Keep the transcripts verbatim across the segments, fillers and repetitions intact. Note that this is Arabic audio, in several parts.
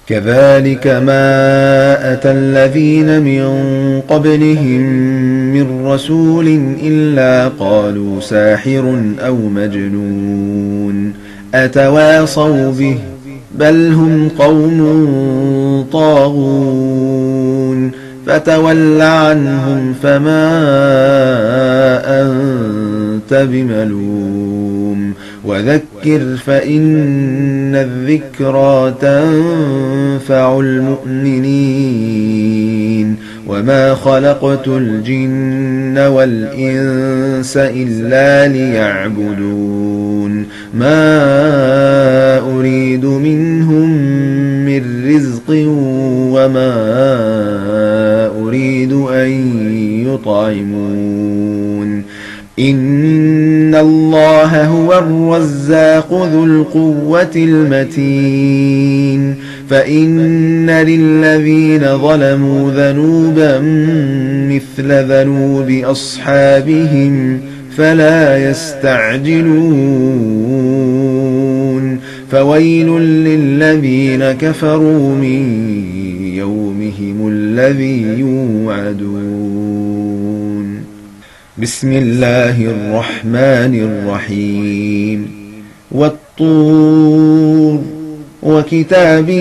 كذلك ما أتى الذين من قبلهم من رسول إلا قالوا ساحر أو مجنون أتواصوا به بل هم قوم طاغون فتول عنهم فما أنت بملوم وذكر فإن الذكرى تنفع المؤمنين وما خلقت الجن والإنس إلا ليعبدون ما أريد منهم من رزق وما أريد أن يطعمون إن الله هو الرزاق ذو القوة المتين فإن للذين ظلموا ذنوبا مثل ذنوب أصحابهم فلا يستعجلون فويل للذين كفروا من يومهم الذي يوعدون. بسم الله الرحمن الرحيم. والطور وكتاب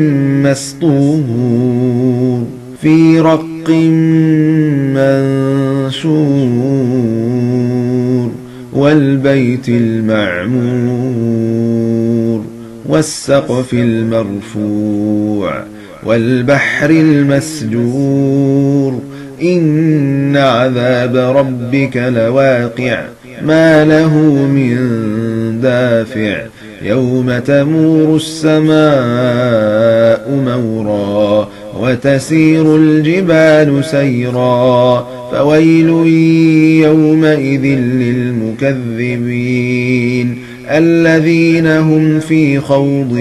مسطور في رق منشور والبيت المعمور والسقف المرفوع والبحر المسجور إن عذاب ربك لواقع ما له من دافع يوم تمور السماء مورا وتسير الجبال سيرا فويل يومئذ للمكذبين الذين هم في خوض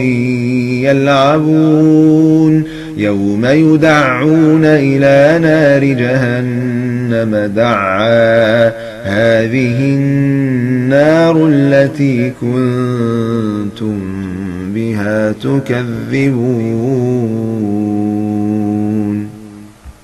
يلعبون يوم يدعون إلى نار جهنم دعا هذه النار التي كنتم بها تكذبون.